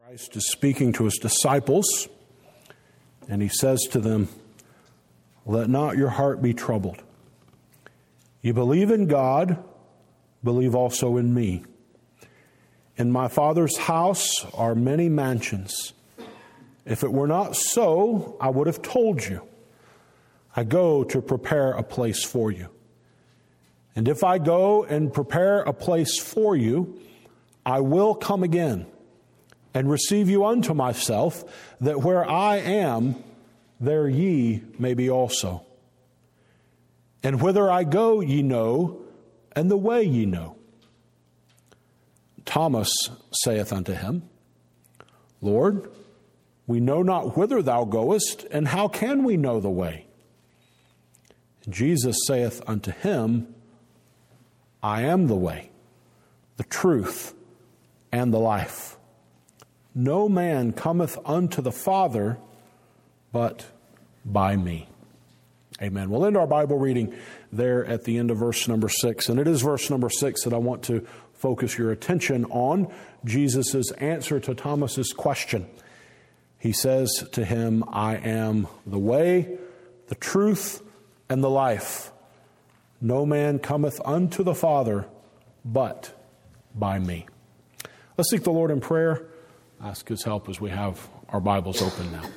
Christ is speaking to his disciples, and he says to them, "Let not your heart be troubled. You believe in God, believe also in me. In my Father's house are many mansions. If it were not so, I would have told you. I go to prepare a place for you. And if I go and prepare a place for you, I will come again and receive you unto myself, that where I am, there ye may be also. And whither I go ye know, and the way ye know." Thomas saith unto him, "Lord, we know not whither thou goest, and how can we know the way?" And Jesus saith unto him, "I am the way, the truth, and the life. No man cometh unto the Father but by me." Amen. We'll end our Bible reading there at the end of verse number 6. And it is verse number 6 that I want to focus your attention on. Jesus' answer to Thomas's question. He says to him, "I am the way, the truth, and the life. No man cometh unto the Father but by me." Let's seek the Lord in prayer. Ask his help as we have our Bibles open now.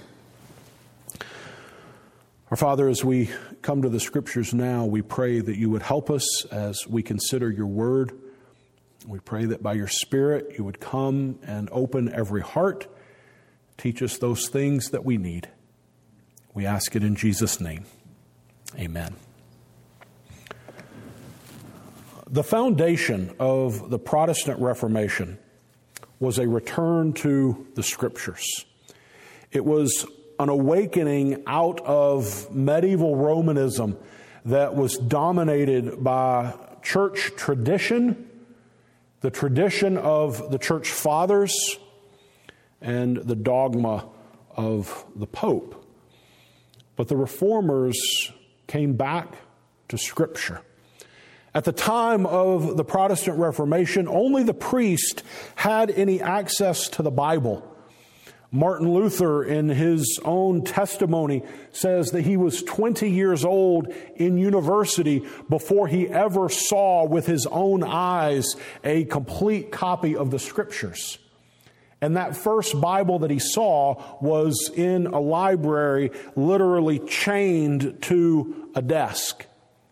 Our Father, as we come to the Scriptures now, we pray that you would help us as we consider your word. We pray that by your Spirit you would come and open every heart. Teach us those things that we need. We ask it in Jesus' name. Amen. The foundation of the Protestant Reformation was a return to the Scriptures. It was an awakening out of medieval Romanism that was dominated by church tradition, the tradition of the church fathers, and the dogma of the Pope. But the Reformers came back to Scripture. At the time of the Protestant Reformation, only the priest had any access to the Bible. Martin Luther, in his own testimony, says that he was 20 years old in university before he ever saw with his own eyes a complete copy of the Scriptures. And that first Bible that he saw was in a library, literally chained to a desk.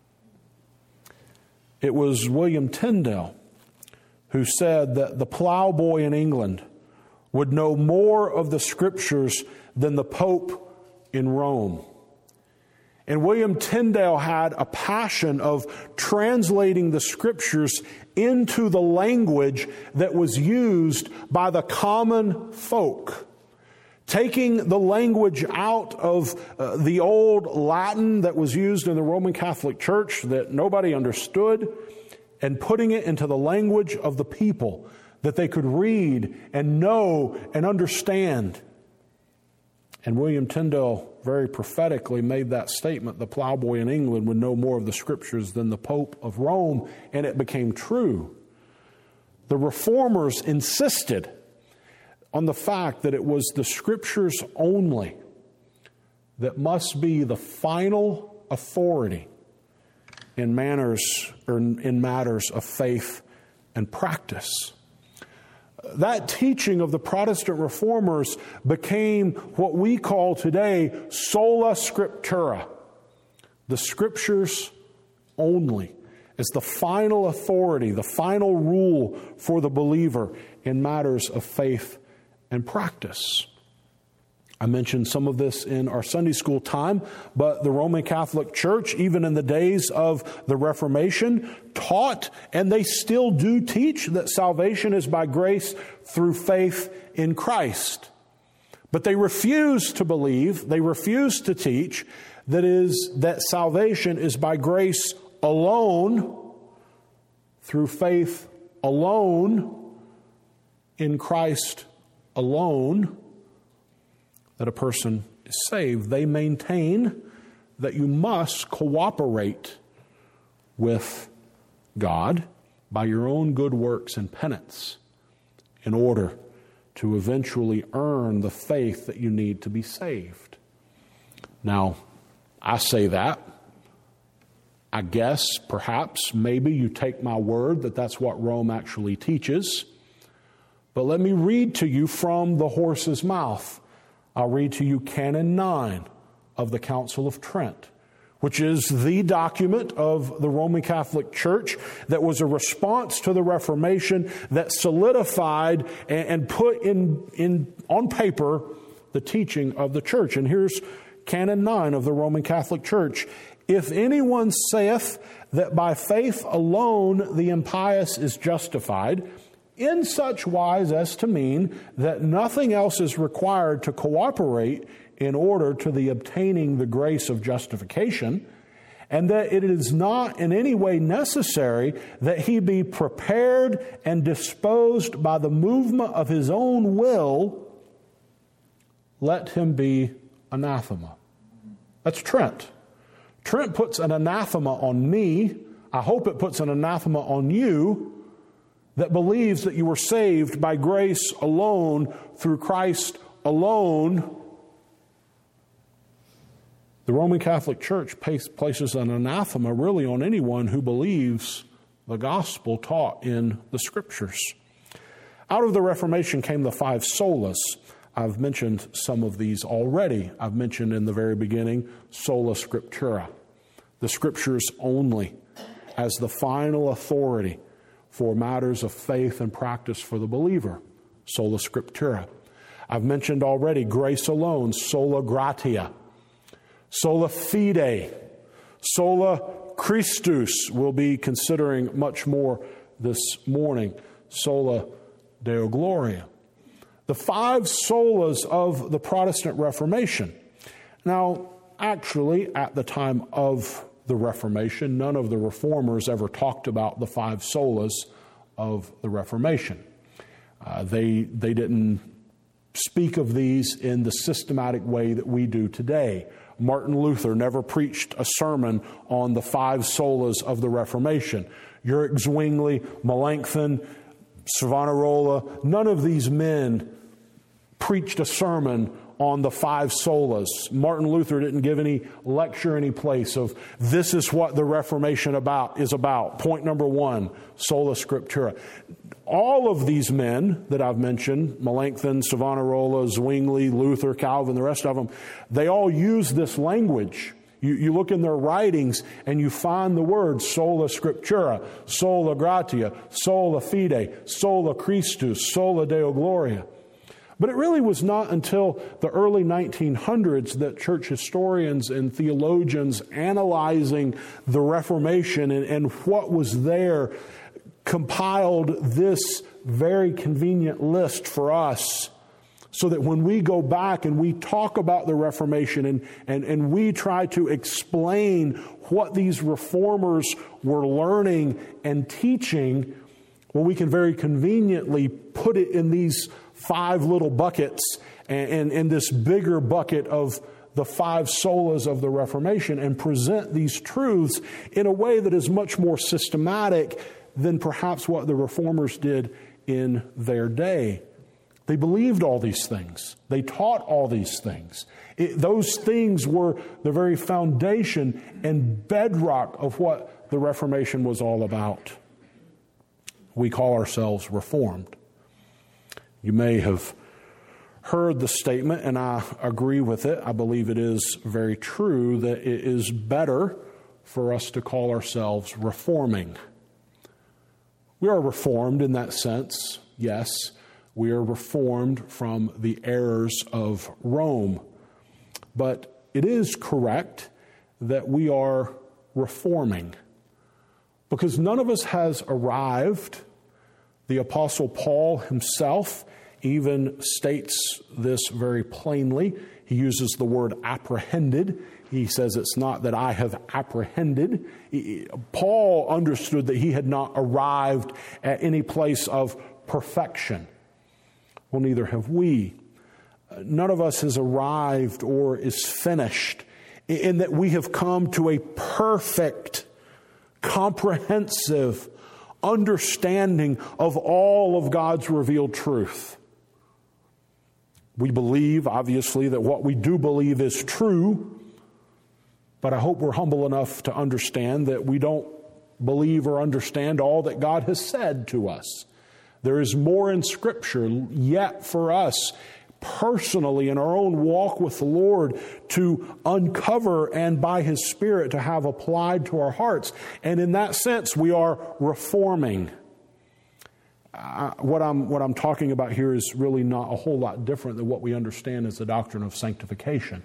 It was William Tyndale who said that the plowboy in England would know more of the Scriptures than the Pope in Rome. And William Tyndale had a passion of translating the Scriptures into the language that was used by the common folk. Taking the language out of the old Latin that was used in the Roman Catholic Church that nobody understood, and putting it into the language of the people that they could read and know and understand. And William Tyndale very prophetically made that statement: the plowboy in England would know more of the Scriptures than the Pope of Rome, and it became true. The Reformers insisted on the fact that it was the Scriptures only that must be the final authority in matters of faith and practice. That teaching of the Protestant Reformers became what we call today sola scriptura, the Scriptures only, as the final authority, the final rule for the believer in matters of faith and practice. I mentioned some of this in our Sunday school time, but the Roman Catholic Church, even in the days of the Reformation, taught, and they still do teach, that salvation is by grace through faith in Christ. But they refuse to believe, they refuse to teach that salvation is by grace alone, through faith alone, in Christ alone, that a person is saved. They maintain that you must cooperate with God by your own good works and penance in order to eventually earn the faith that you need to be saved. Now, I say that. I guess, perhaps, maybe you take my word that that's what Rome actually teaches. But let me read to you from the horse's mouth. I'll read to you Canon 9 of the Council of Trent, which is the document of the Roman Catholic Church that was a response to the Reformation that solidified and put on paper the teaching of the Church. And here's Canon 9 of the Roman Catholic Church. If anyone saith that by faith alone the impious is justified, in such wise as to mean that nothing else is required to cooperate in order to the obtaining the grace of justification, and that it is not in any way necessary that he be prepared and disposed by the movement of his own will, let him be anathema. That's Trent. Trent puts an anathema on me. I hope it puts an anathema on you that believes that you were saved by grace alone, through Christ alone. The Roman Catholic Church places an anathema really on anyone who believes the gospel taught in the Scriptures. Out of the Reformation came the 5 solas. I've mentioned some of these already. I've mentioned in the very beginning sola scriptura, the Scriptures only, as the final authority for matters of faith and practice for the believer, sola scriptura. I've mentioned already grace alone, sola gratia, sola fide, sola Christus. We'll be considering much more this morning, sola Deo Gloria. The 5 solas of the Protestant Reformation. Now, actually, at the time of the Reformation, none of the Reformers ever talked about the 5 solas of the Reformation. They didn't speak of these in the systematic way that we do today. Martin Luther never preached a sermon on the 5 solas of the Reformation. Ulrich Zwingli, Melanchthon, Savonarola, none of these men preached a sermon on the 5 solas. Martin Luther didn't give any lecture any place of this is what the Reformation is about. Point number 1, sola scriptura. All of these men that I've mentioned, Melanchthon, Savonarola, Zwingli, Luther, Calvin, the rest of them, they all use this language. You look in their writings and you find the words sola scriptura, sola gratia, sola fide, sola Christus, sola Deo Gloria. But it really was not until the early 1900s that church historians and theologians analyzing the Reformation and what was there compiled this very convenient list for us, so that when we go back and we talk about the Reformation and we try to explain what these reformers were learning and teaching, well, we can very conveniently put it in these 5 little buckets and in this bigger bucket of the 5 solas of the Reformation, and present these truths in a way that is much more systematic than perhaps what the reformers did in their day. They believed all these things. They taught all these things. Those things were the very foundation and bedrock of what the Reformation was all about. We call ourselves Reformed. You may have heard the statement, and I agree with it. I believe it is very true that it is better for us to call ourselves reforming. We are reformed in that sense, yes. We are reformed from the errors of Rome. But it is correct that we are reforming, because none of us has arrived. The Apostle Paul himself even states this very plainly. He uses the word apprehended. He says it's not that I have apprehended. Paul understood that he had not arrived at any place of perfection. Well, neither have we. None of us has arrived or is finished in that we have come to a perfect, comprehensive understanding of all of God's revealed truth. We believe, obviously, that what we do believe is true, but I hope we're humble enough to understand that we don't believe or understand all that God has said to us. There is more in Scripture yet for us personally in our own walk with the Lord to uncover and by His Spirit to have applied to our hearts. And in that sense, we are reforming. What I'm talking about here is really not a whole lot different than what we understand as the doctrine of sanctification.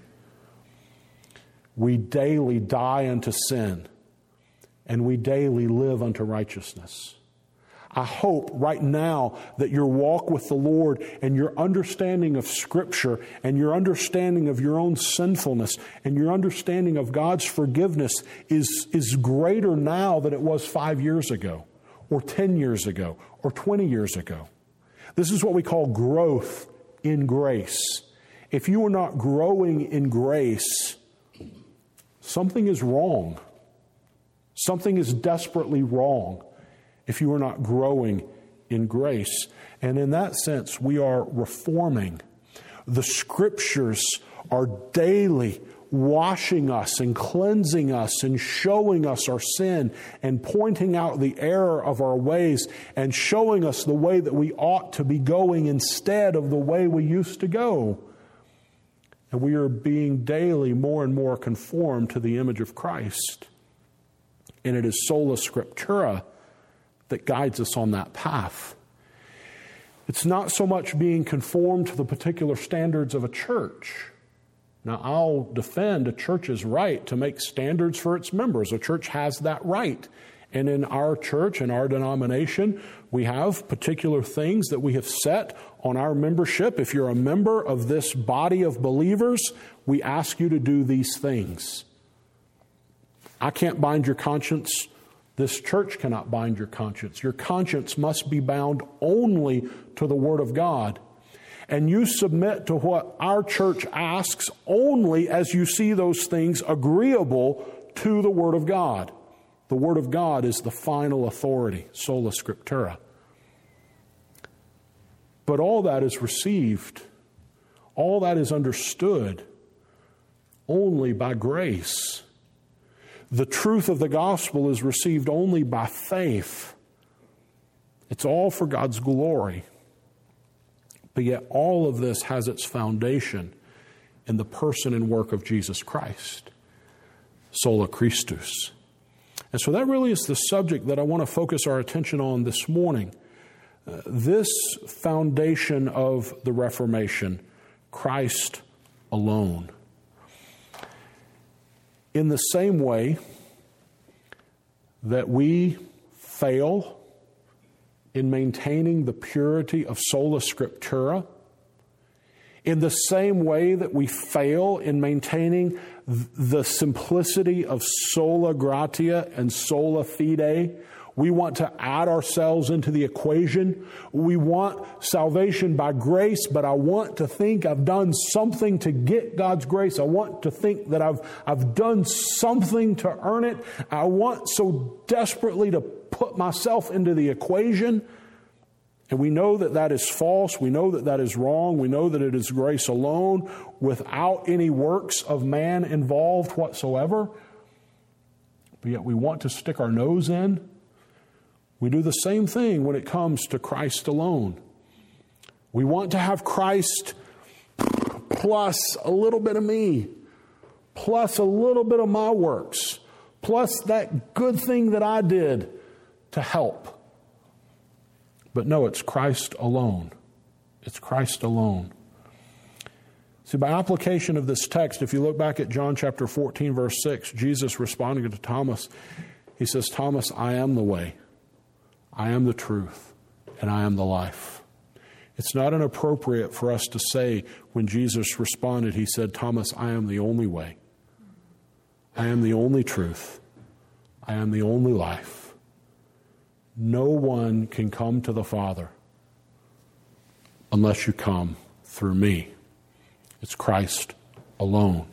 We daily die unto sin, and we daily live unto righteousness. I hope right now that your walk with the Lord and your understanding of Scripture and your understanding of your own sinfulness and your understanding of God's forgiveness is greater now than it was 5 years ago or 10 years ago or 20 years ago. This is what we call growth in grace. If you are not growing in grace, something is wrong. Something is desperately wrong if you are not growing in grace. And in that sense, we are reforming. The Scriptures are daily washing us and cleansing us and showing us our sin and pointing out the error of our ways and showing us the way that we ought to be going instead of the way we used to go. And we are being daily more and more conformed to the image of Christ. And it is sola scriptura that guides us on that path. It's not so much being conformed to the particular standards of a church. Now, I'll defend a church's right to make standards for its members. A church has that right. And in our church, in our denomination, we have particular things that we have set on our membership. If you're a member of this body of believers, we ask you to do these things. I can't bind your conscience. This church cannot bind your conscience. Your conscience must be bound only to the Word of God. And you submit to what our church asks only as you see those things agreeable to the Word of God. The Word of God is the final authority, sola scriptura. But all that is received, all that is understood only by grace. The truth of the gospel is received only by faith. It's all for God's glory. But yet all of this has its foundation in the person and work of Jesus Christ. Sola Christus. And so that really is the subject that I want to focus our attention on this morning. This foundation of the Reformation, Christ alone. In the same way that we fail in maintaining the purity of sola scriptura, in the same way that we fail in maintaining the simplicity of sola gratia and sola fide, we want to add ourselves into the equation. We want salvation by grace, but I want to think I've done something to get God's grace. I want to think that I've done something to earn it. I want so desperately to put myself into the equation. And we know that that is false. We know that that is wrong. We know that it is grace alone without any works of man involved whatsoever. But yet we want to stick our nose in. We do the same thing when it comes to Christ alone. We want to have Christ plus a little bit of me, plus a little bit of my works, plus that good thing that I did to help. But no, it's Christ alone. It's Christ alone. See, by application of this text, if you look back at John chapter 14, verse 6, Jesus responding to Thomas, He says, Thomas, I am the way. I am the truth, and I am the life. It's not inappropriate for us to say when Jesus responded, He said, Thomas, I am the only way. I am the only truth. I am the only life. No one can come to the Father unless you come through me. It's Christ alone.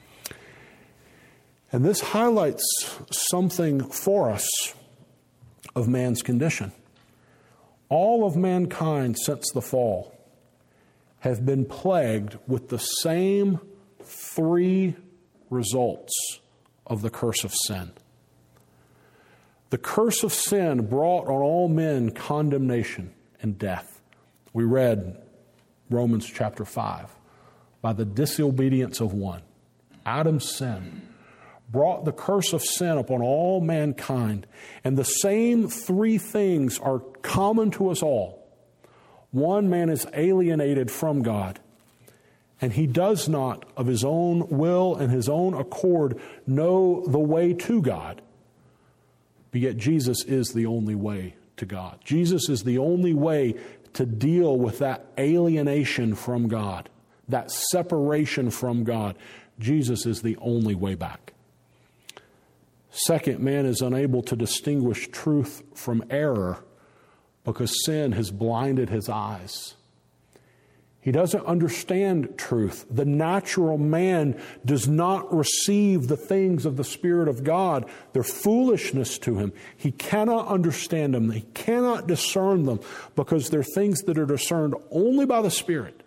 And this highlights something for us of man's condition. All of mankind since the fall have been plagued with the same three results of the curse of sin. The curse of sin brought on all men condemnation and death. We read Romans chapter 5. By the disobedience of one, Adam's sin brought the curse of sin upon all mankind. And the same three things are common to us all. One, man is alienated from God, and he does not of his own will and his own accord know the way to God. But yet Jesus is the only way to God. Jesus is the only way to deal with that alienation from God, that separation from God. Jesus is the only way back. Second, man is unable to distinguish truth from error because sin has blinded his eyes. He doesn't understand truth. The natural man does not receive the things of the Spirit of God. They're foolishness to him. He cannot understand them. He cannot discern them because they're things that are discerned only by the Spirit.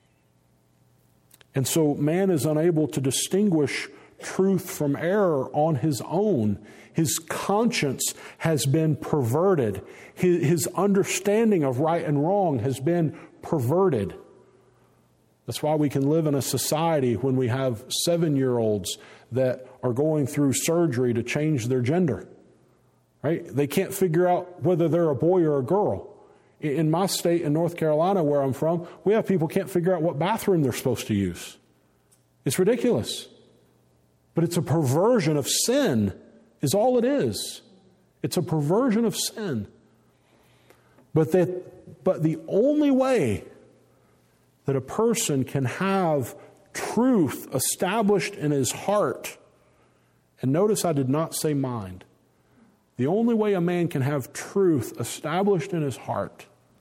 And so man is unable to distinguish truth from error on his own. His conscience has been perverted. His understanding of right and wrong has been perverted. That's why we can live in a society when we have 7-year-olds that are going through surgery to change their gender. Right? They can't figure out whether they're a boy or a girl. In my state, in North Carolina, where I'm from, we have people can't figure out what bathroom they're supposed to use. It's ridiculous. But it's a perversion of sin, is all it is. It's a perversion of sin. But the only way that a person can have truth established in his heart, and notice I did not say mind. The only way a man can have truth established in his heart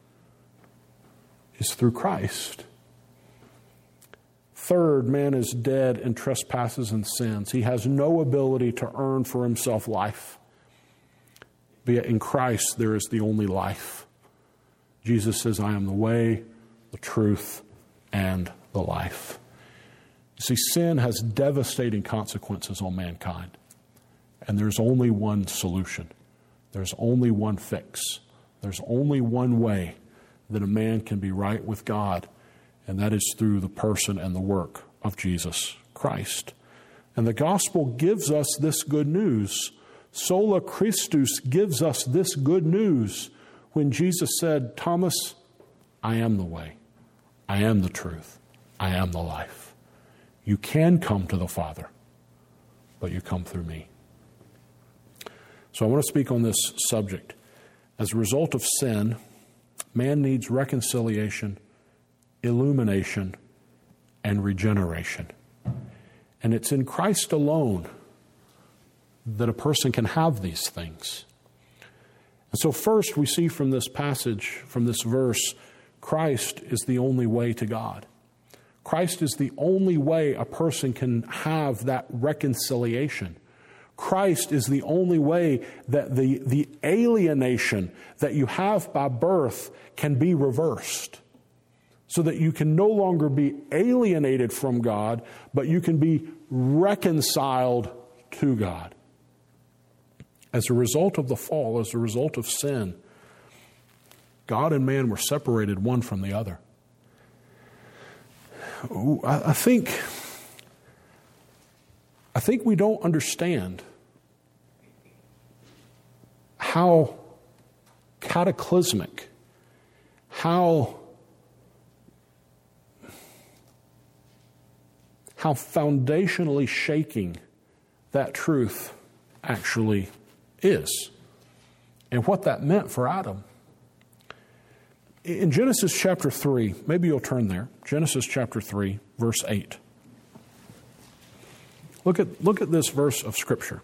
is through Christ. Third, man is dead in trespasses and sins. He has no ability to earn for himself life. But yet in Christ there is the only life. Jesus says, I am the way, the truth, and the life. You see, sin has devastating consequences on mankind. And there's only one solution. There's only one fix. There's only one way that a man can be right with God, and that is through the person and the work of Jesus Christ. And the gospel gives us this good news. Sola Christus gives us this good news when Jesus said, Thomas, I am the way. I am the truth. I am the life. You can come to the Father, but you come through me. So I want to speak on this subject. As a result of sin, man needs reconciliation, illumination, and regeneration. And it's in Christ alone that a person can have these things. And so first we see from this passage, from this verse, Christ is the only way to God. Christ is the only way a person can have that reconciliation. Christ is the only way that the alienation that you have by birth can be reversed. So that you can no longer be alienated from God, but you can be reconciled to God. As a result of the fall, as a result of sin, God and man were separated one from the other. I think we don't understand how cataclysmic, how foundationally shaking that truth actually is, and what that meant for Adam. In Genesis chapter 3, maybe you'll turn there, Genesis chapter 3, verse 8. Look at this verse of Scripture.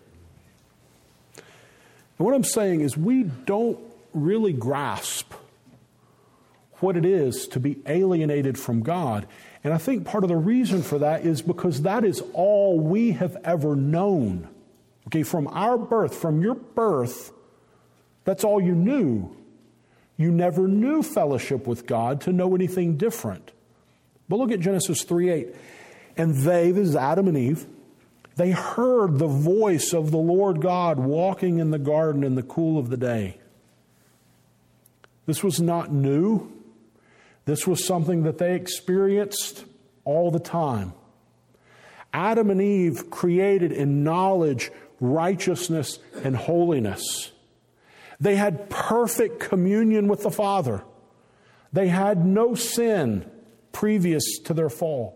And what I'm saying is we don't really grasp what it is to be alienated from God. And I think part of the reason for that is because that is all we have ever known. Okay, from our birth, from your birth, that's all you knew. You never knew fellowship with God to know anything different. But look at Genesis 3:8. And they, this is Adam and Eve, they heard the voice of the Lord God walking in the garden in the cool of the day. This was not new. This was something that they experienced all the time. Adam and Eve created in knowledge, righteousness, and holiness. They had perfect communion with the Father. They had no sin previous to their fall.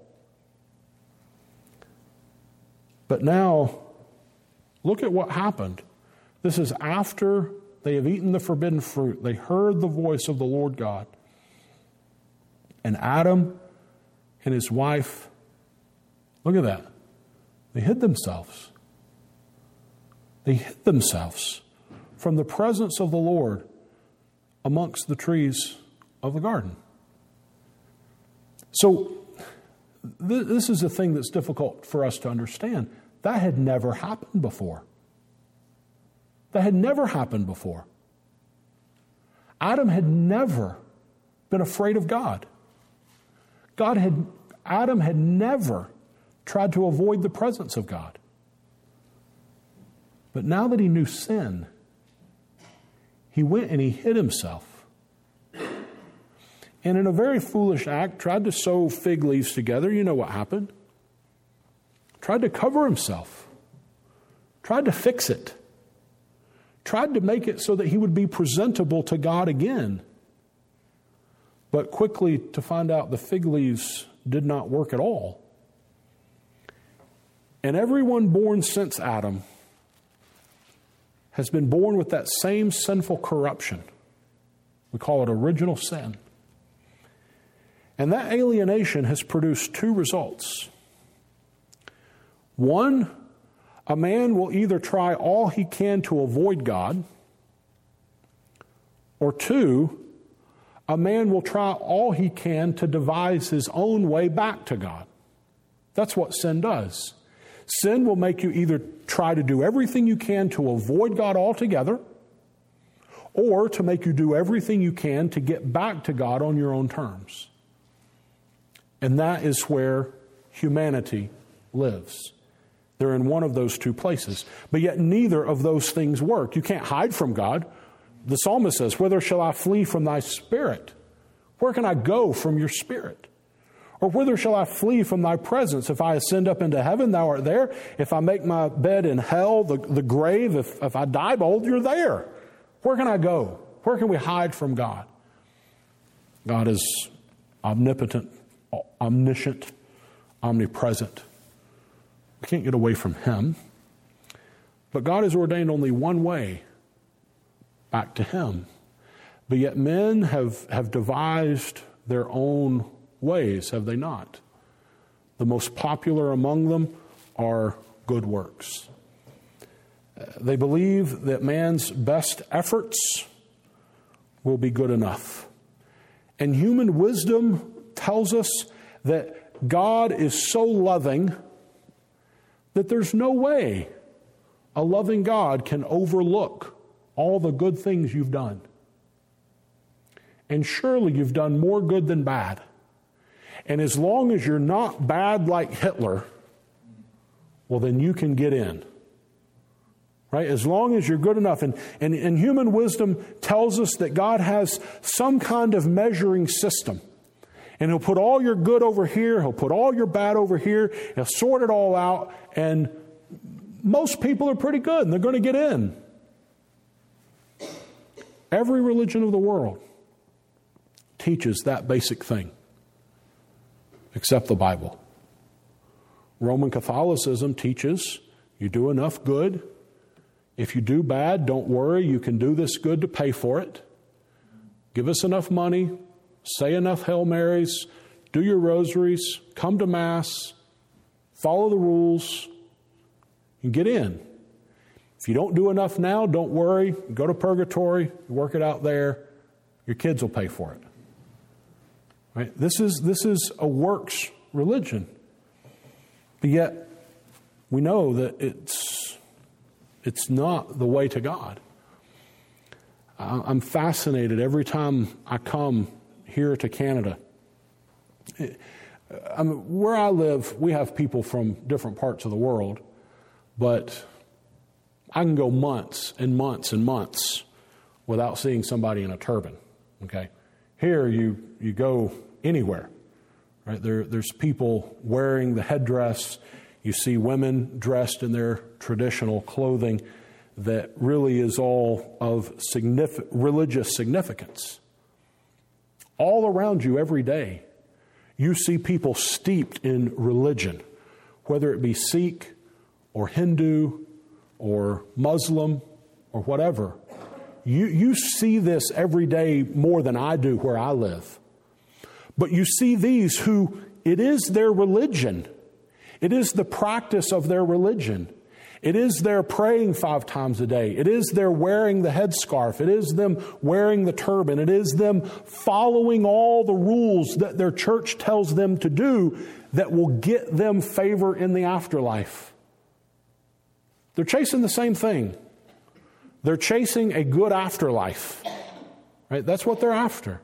But now, look at what happened. This is after they have eaten the forbidden fruit. They heard the voice of the Lord God. And Adam and his wife, look at that. They hid themselves. They hid themselves from the presence of the Lord amongst the trees of the garden. So, this is a thing that's difficult for us to understand. That had never happened before. That had never happened before. Adam had never been afraid of God. Adam had never tried to avoid the presence of God. But now that he knew sin, he went and he hid himself. And in a very foolish act, tried to sew fig leaves together. You know what happened. Tried to cover himself. Tried to fix it. Tried to make it so that he would be presentable to God again. But quickly to find out the fig leaves did not work at all. And everyone born since Adam has been born with that same sinful corruption. We call it original sin. And that alienation has produced two results. One, a man will either try all he can to avoid God, or two, a man will try all he can to devise his own way back to God. That's what sin does. Sin will make you either try to do everything you can to avoid God altogether, or to make you do everything you can to get back to God on your own terms. And that is where humanity lives. They're in one of those two places. But yet neither of those things work. You can't hide from God. The psalmist says, "Whither shall I flee from thy spirit? Where can I go from your spirit? Or whither shall I flee from thy presence? If I ascend up into heaven, thou art there. If I make my bed in hell, the grave, if I die, behold, you're there. Where can I go? Where can we hide from God?" God is omnipotent, omniscient, omnipresent. We can't get away from Him. But God has ordained only one way back to Him. But yet men have devised their own ways, have they not? The most popular among them are good works. They believe that man's best efforts will be good enough. And human wisdom tells us that God is so loving that there's no way a loving God can overlook all the good things you've done. And surely you've done more good than bad. And as long as you're not bad like Hitler, well, then you can get in. Right? As long as you're good enough. And human wisdom tells us that God has some kind of measuring system. And He'll put all your good over here. He'll put all your bad over here. He'll sort it all out. And most people are pretty good and they're going to get in. Every religion of the world teaches that basic thing, except the Bible. Roman Catholicism teaches you do enough good. If you do bad, don't worry. You can do this good to pay for it. Give us enough money. Say enough Hail Marys. Do your rosaries. Come to Mass. Follow the rules. And get in. If you don't do enough now, don't worry. Go to purgatory. Work it out there. Your kids will pay for it. Right? This is a works religion. But yet, we know that it's not the way to God. I'm fascinated every time I come here to Canada. I mean, where I live, we have people from different parts of the world, but I can go months and months and months without seeing somebody in a turban. Okay, here you go anywhere, right? There's people wearing the headdress. You see women dressed in their traditional clothing that really is all of religious significance. All around you every day, you see people steeped in religion, whether it be Sikh or Hindu or Muslim or whatever. You see this every day more than I do where I live. But you see these who, it is their religion. It is the practice of their religion. It is their praying 5 times a day. It is their wearing the headscarf. It is them wearing the turban. It is them following all the rules that their church tells them to do that will get them favor in the afterlife. They're chasing the same thing. They're chasing a good afterlife. Right? That's what they're after.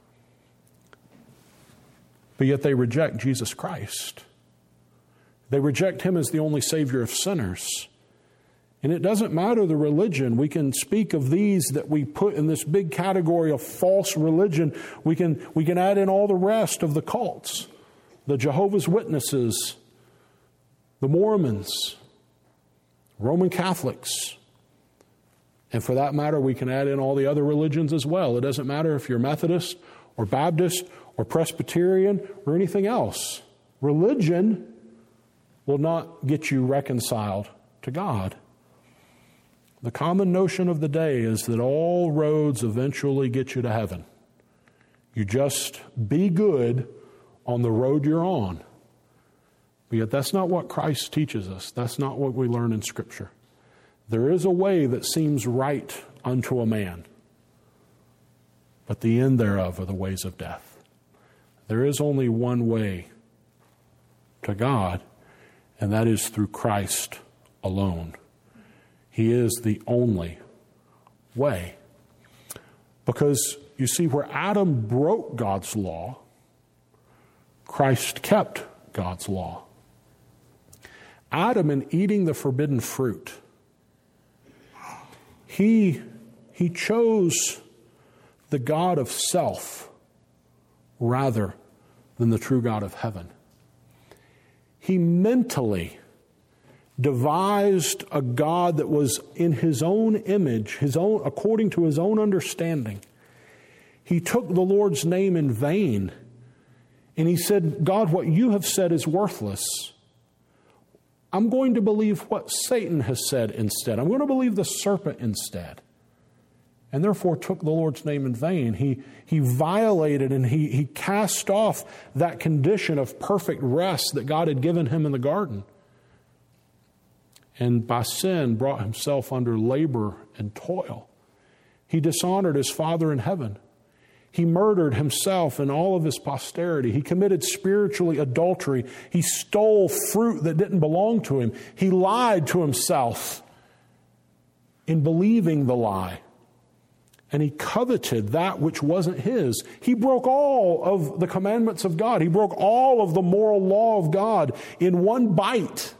But yet they reject Jesus Christ. They reject Him as the only Savior of sinners. And it doesn't matter the religion. We can speak of these that we put in this big category of false religion. We can add in all the rest of the cults. The Jehovah's Witnesses, the Mormons, Roman Catholics. And for that matter, we can add in all the other religions as well. It doesn't matter if you're Methodist or Baptist or Presbyterian or anything else. Religion will not get you reconciled to God. The common notion of the day is that all roads eventually get you to heaven. You just be good on the road you're on. But yet that's not what Christ teaches us. That's not what we learn in Scripture. There is a way that seems right unto a man, but the end thereof are the ways of death. There is only one way to God, and that is through Christ alone. He is the only way. Because, you see, where Adam broke God's law, Christ kept God's law. Adam, in eating the forbidden fruit, he chose the God of self rather than the true God of heaven. He mentally devised a God that was in His own image, according to His own understanding. He took the Lord's name in vain, and he said, God, what you have said is worthless. I'm going to believe what Satan has said instead. I'm going to believe the serpent instead. And therefore took the Lord's name in vain. He violated and he cast off that condition of perfect rest that God had given him in the garden. And by sin brought himself under labor and toil. He dishonored his Father in heaven. He murdered himself and all of his posterity. He committed spiritually adultery. He stole fruit that didn't belong to him. He lied to himself in believing the lie. And he coveted that which wasn't his. He broke all of the commandments of God. He broke all of the moral law of God in one bite.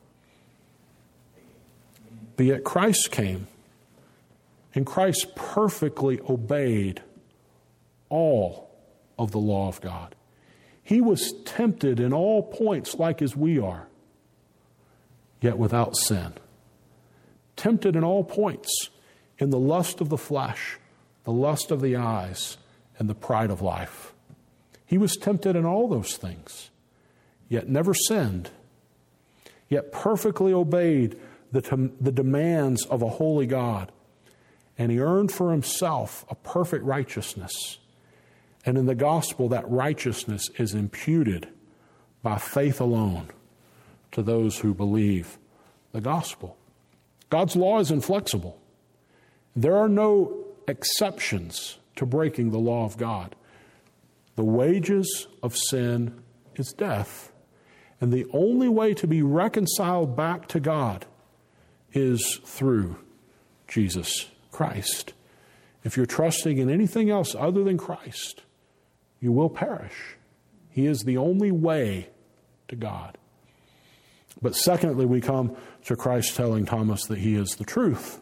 But yet Christ came, and Christ perfectly obeyed all of the law of God. He was tempted in all points like as we are, yet without sin. Tempted in all points, in the lust of the flesh, the lust of the eyes, and the pride of life. He was tempted in all those things, yet never sinned, yet perfectly obeyed the demands of a holy God. And he earned for himself a perfect righteousness. And in the gospel, that righteousness is imputed by faith alone to those who believe the gospel. God's law is inflexible. There are no exceptions to breaking the law of God. The wages of sin is death. And the only way to be reconciled back to God is through Jesus Christ. If you're trusting in anything else other than Christ, you will perish. He is the only way to God. But secondly, we come to Christ telling Thomas that he is the truth.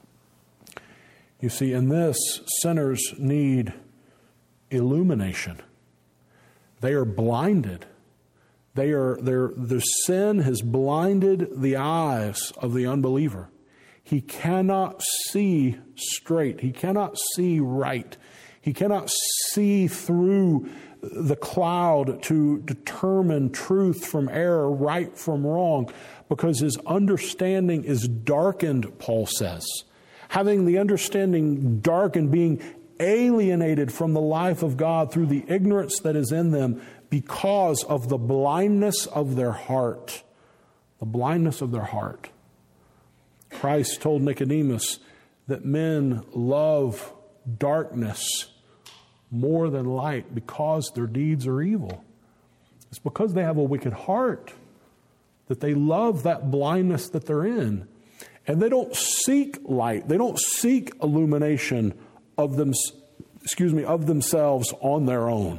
You see, in this, sinners need illumination. They are blinded. Their sin has blinded the eyes of the unbeliever. He cannot see straight. He cannot see right. He cannot see through the cloud to determine truth from error, right from wrong, because his understanding is darkened, Paul says. Having the understanding darkened, being alienated from the life of God through the ignorance that is in them because of the blindness of their heart. The blindness of their heart. Christ told Nicodemus that men love darkness more than light because their deeds are evil. It's because they have a wicked heart that they love that blindness that they're in. And they don't seek light. They don't seek illumination of themselves on their own.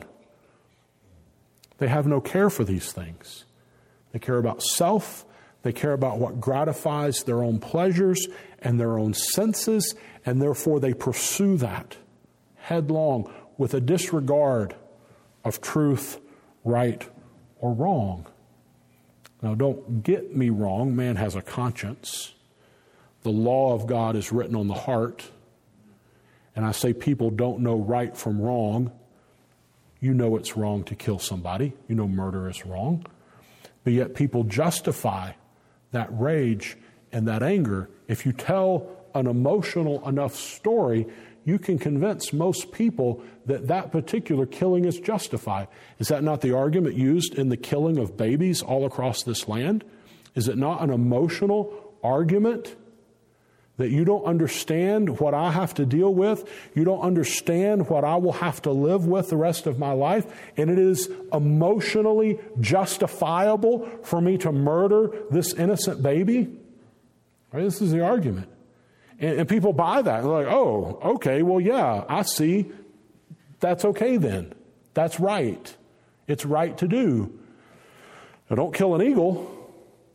They have no care for these things. They care about self. They care about what gratifies their own pleasures and their own senses, and therefore they pursue that headlong with a disregard of truth, right, or wrong. Now, don't get me wrong. Man has a conscience. The law of God is written on the heart. And I say people don't know right from wrong. You know it's wrong to kill somebody. You know murder is wrong. But yet people justify that rage and that anger. If you tell an emotional enough story, you can convince most people that that particular killing is justified. Is that not the argument used in the killing of babies all across this land? Is it not an emotional argument that you don't understand what I have to deal with? You don't understand what I will have to live with the rest of my life, and it is emotionally justifiable for me to murder this innocent baby? Right? This is the argument. And people buy that. They're like, oh, okay, well, yeah, I see. That's okay then. That's right. It's right to do. Now, don't kill an eagle.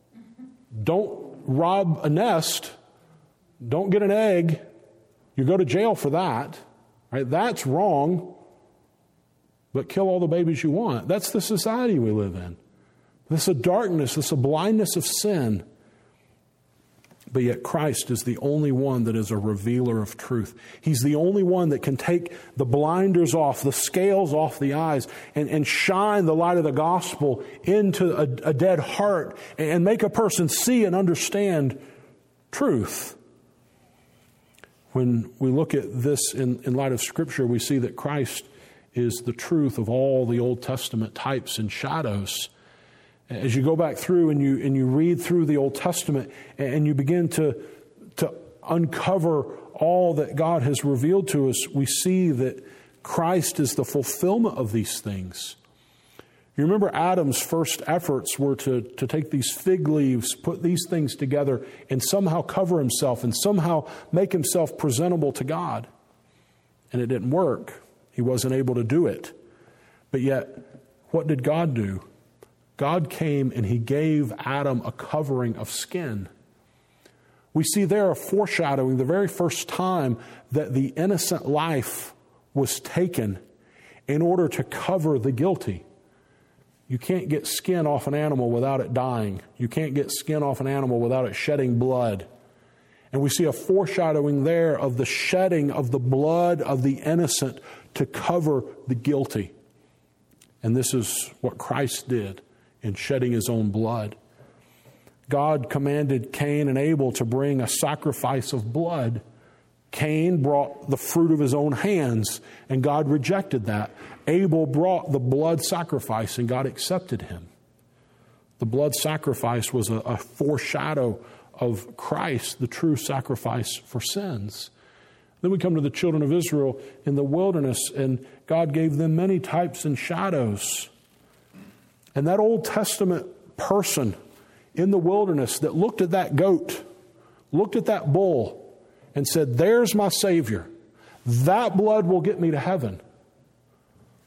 Don't rob a nest. Don't get an egg. You go to jail for that. Right? That's wrong. But kill all the babies you want. That's the society we live in. This is a darkness. This is a blindness of sin. But yet Christ is the only one that is a revealer of truth. He's the only one that can take the blinders off, the scales off the eyes, and shine the light of the gospel into a dead heart and make a person see and understand truth. When we look at this in light of Scripture, we see that Christ is the truth of all the Old Testament types and shadows. As you go back through and you read through the Old Testament and you begin to uncover all that God has revealed to us, we see that Christ is the fulfillment of these things. You remember Adam's first efforts were to take these fig leaves, put these things together, and somehow cover himself and somehow make himself presentable to God. And it didn't work. He wasn't able to do it. But yet, what did God do? God came and He gave Adam a covering of skin. We see there a foreshadowing, the very first time that the innocent life was taken in order to cover the guilty. You can't get skin off an animal without it dying. You can't get skin off an animal without it shedding blood. And we see a foreshadowing there of the shedding of the blood of the innocent to cover the guilty. And this is what Christ did in shedding His own blood. God commanded Cain and Abel to bring a sacrifice of blood. Cain brought the fruit of his own hands, and God rejected that. Abel brought the blood sacrifice, and God accepted him. The blood sacrifice was a foreshadow of Christ, the true sacrifice for sins. Then we come to the children of Israel in the wilderness, and God gave them many types and shadows. And that Old Testament person in the wilderness that looked at that goat, looked at that bull, and said, "There's my Savior. That blood will get me to heaven."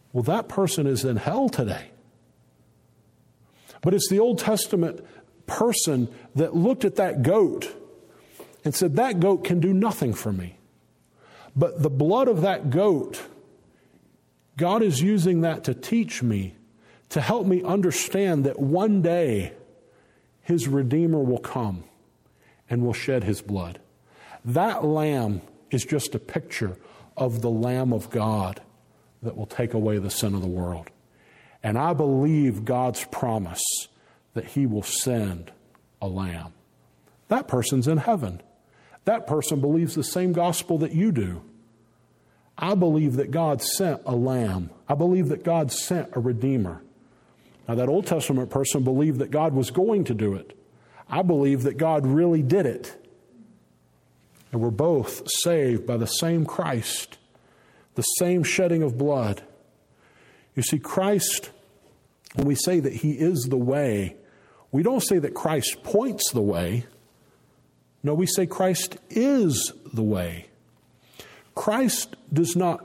Well, that person is in hell today. But it's the Old Testament person that looked at that goat and said, that goat can do nothing for me. But the blood of that goat, God is using that to teach me, to help me understand that one day His Redeemer will come and will shed His blood. That lamb is just a picture of the Lamb of God that will take away the sin of the world. And I believe God's promise that He will send a lamb. That person's in heaven. That person believes the same gospel that you do. I believe that God sent a lamb. I believe that God sent a Redeemer. Now, that Old Testament person believed that God was going to do it. I believe that God really did it. And we're both saved by the same Christ, the same shedding of blood. You see, Christ, when we say that He is the way, we don't say that Christ points the way. No, we say Christ is the way. Christ does not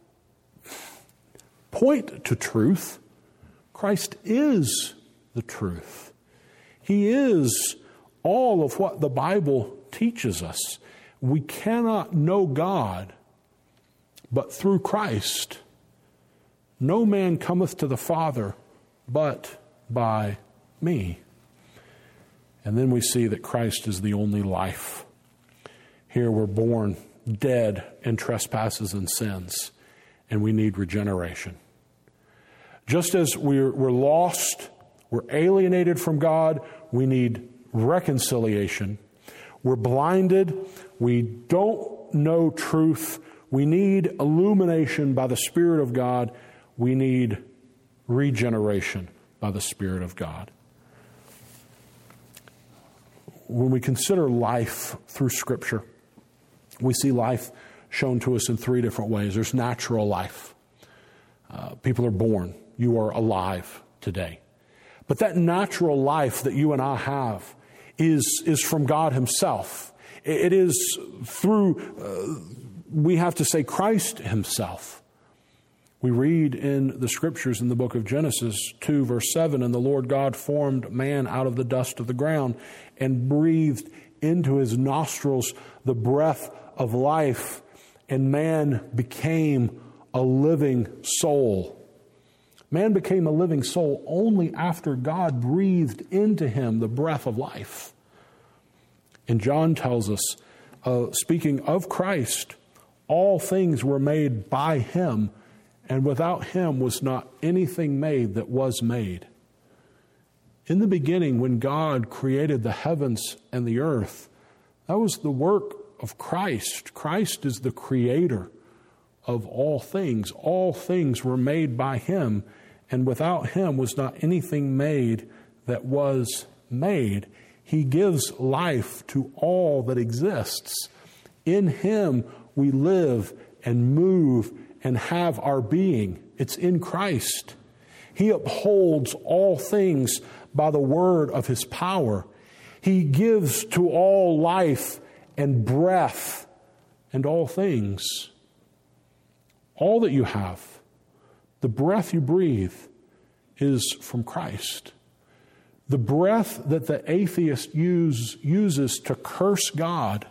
point to truth. Christ is the truth. He is all of what the Bible teaches us. We cannot know God but through Christ. No man cometh to the Father but by me. And then we see that Christ is the only life. Here we're born dead in trespasses and sins, and we need regeneration. Just as we're lost, we're alienated from God, we need reconciliation. We're blinded, we don't know truth, we need illumination by the Spirit of God, we need regeneration by the Spirit of God. When we consider life through Scripture, we see life shown to us in three different ways. There's natural life. People are born. You are alive today. But that natural life that you and I have is from God Himself. It is through, we have to say, Christ Himself. We read in the Scriptures in the book of Genesis 2, verse 7, and the Lord God formed man out of the dust of the ground and breathed into his nostrils the breath of life, and man became a living soul. Man became a living soul only after God breathed into him the breath of life. And John tells us, speaking of Christ, all things were made by Him, and without Him was not anything made that was made. In the beginning, when God created the heavens and the earth, that was the work of Christ. Christ is the creator of all things. All things were made by Him, and without Him was not anything made that was made. He gives life to all that exists. In Him we live and move and have our being. It's in Christ. He upholds all things by the word of His power. He gives to all life and breath and all things. All that you have, the breath you breathe, is from Christ. The breath that the atheist uses to curse God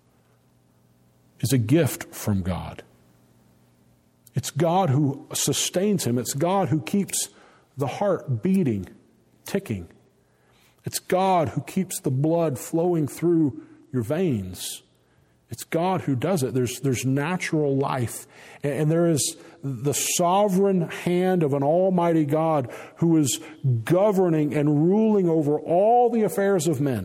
is a gift from God. It's God who sustains him. It's God who keeps the heart beating, ticking. It's God who keeps the blood flowing through your veins. It's God who does it. There's natural life. And there is the sovereign hand of an almighty God who is governing and ruling over all the affairs of men.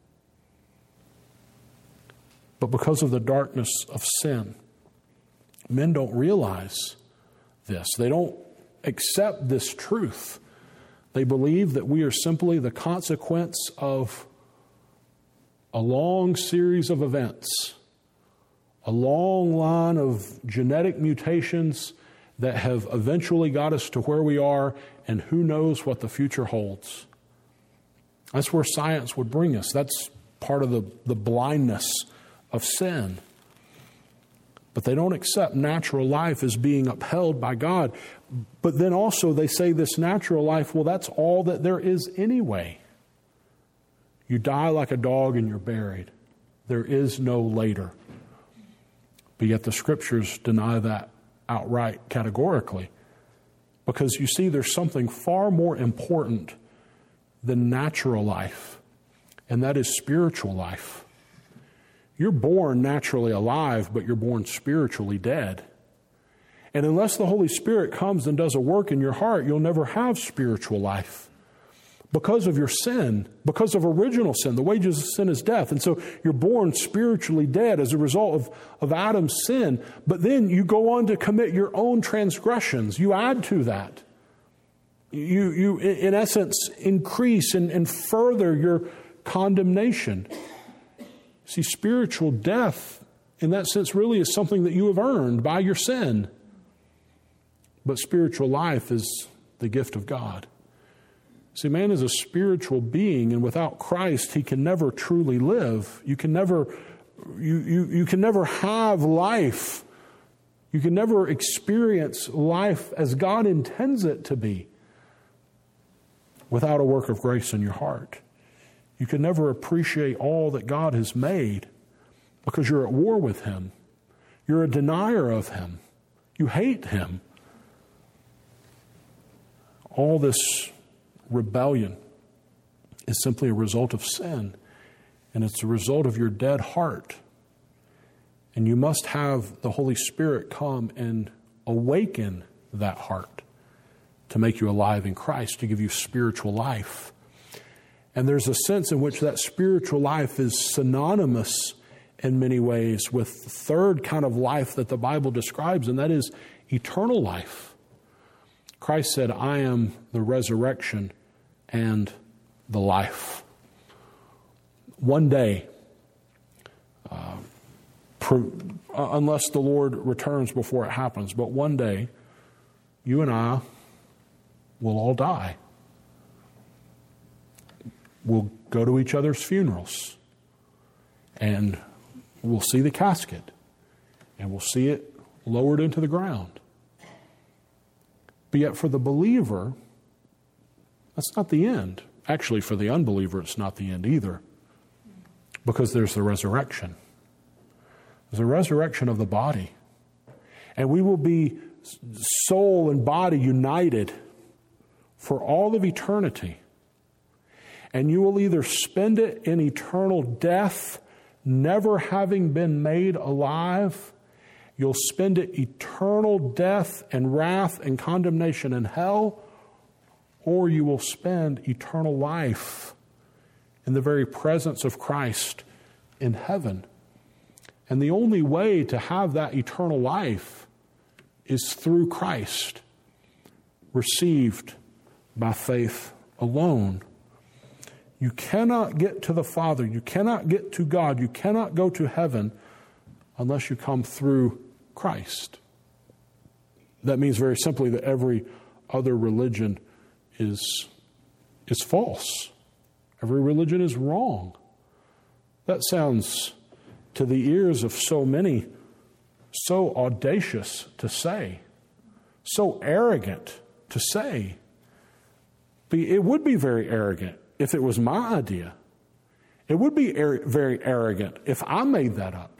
But because of the darkness of sin, men don't realize this. They don't accept this truth. They believe that we are simply the consequence of a long series of events, a long line of genetic mutations that have eventually got us to where we are, and who knows what the future holds. That's where science would bring us. That's part of the blindness of sin. But they don't accept natural life as being upheld by God. But then also they say this natural life, well, that's all that there is anyway. You die like a dog and you're buried. There is no later. But yet the Scriptures deny that outright, categorically. Because you see, there's something far more important than natural life, and that is spiritual life. You're born naturally alive, but you're born spiritually dead. And unless the Holy Spirit comes and does a work in your heart, you'll never have spiritual life. Because of your sin, because of original sin. The wages of sin is death. And so you're born spiritually dead as a result of Adam's sin. But then you go on to commit your own transgressions. You add to that. You in essence, increase and further your condemnation. See, spiritual death, in that sense, really is something that you have earned by your sin. But spiritual life is the gift of God. See, man is a spiritual being, and without Christ, he can never truly live. You can never have life. You can never experience life as God intends it to be without a work of grace in your heart. You can never appreciate all that God has made because you're at war with Him. You're a denier of Him. You hate Him. All this rebellion is simply a result of sin, and it's a result of your dead heart. And you must have the Holy Spirit come and awaken that heart to make you alive in Christ, to give you spiritual life. And there's a sense in which that spiritual life is synonymous in many ways with the third kind of life that the Bible describes, and that is eternal life. Christ said, I am the resurrection and the life. One day, unless the Lord returns before it happens, but one day, you and I will all die. We'll go to each other's funerals, and we'll see the casket, and we'll see it lowered into the ground. But yet for the believer, that's not the end. Actually, for the unbeliever, it's not the end either, because there's the resurrection. There's a resurrection of the body, and we will be soul and body united for all of eternity. And you will either spend it in eternal death, never having been made alive. You'll spend it eternal death and wrath and condemnation in hell, or you will spend eternal life in the very presence of Christ in heaven. And the only way to have that eternal life is through Christ, received by faith alone. You cannot get to the Father. You cannot get to God. You cannot go to heaven unless you come through Christ. That means very simply that every other religion is false. Every religion is wrong. That sounds to the ears of so many so audacious to say, so arrogant to say. But it would be very arrogant if it was my idea. It would be very arrogant if I made that up.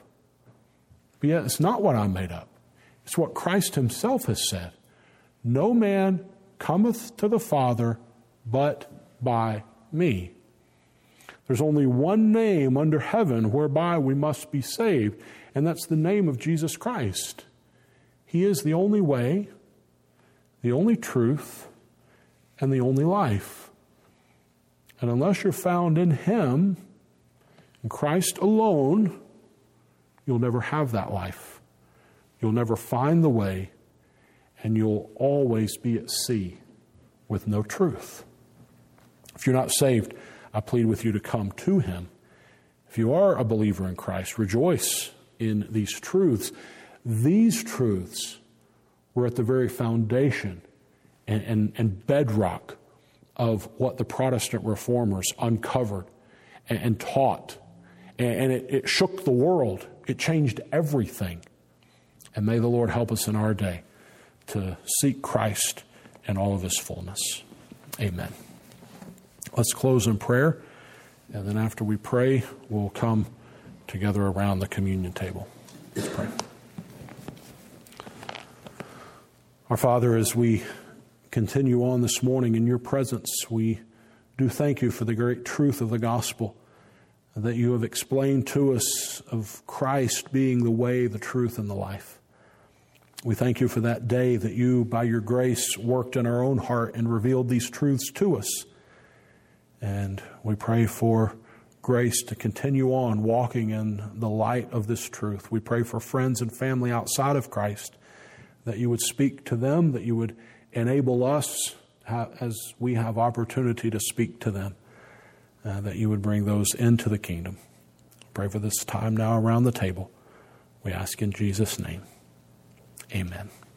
But yet it's not what I made up. It's what Christ Himself has said. No man cometh to the Father but by me. There's only one name under heaven whereby we must be saved, and that's the name of Jesus Christ. He is the only way, the only truth, and the only life. And unless you're found in Him, in Christ alone, you'll never have that life. You'll never find the way, and you'll always be at sea with no truth. If you're not saved, I plead with you to come to Him. If you are a believer in Christ, rejoice in these truths. These truths were at the very foundation and bedrock of what the Protestant reformers uncovered and taught. And it shook the world. It changed everything. And may the Lord help us in our day to seek Christ in all of his fullness. Amen. Let's close in prayer, and then after we pray, we'll come together around the communion table. Let's pray. Our Father, as we continue on this morning in your presence, we do thank you for the great truth of the gospel that you have explained to us of Christ being the way, the truth, and the life. We thank you for that day that you, by your grace, worked in our own heart and revealed these truths to us. And we pray for grace to continue on walking in the light of this truth. We pray for friends and family outside of Christ, that you would speak to them, that you would enable us as we have opportunity to speak to them, that you would bring those into the kingdom. Pray for this time now around the table. We ask in Jesus' name. Amen.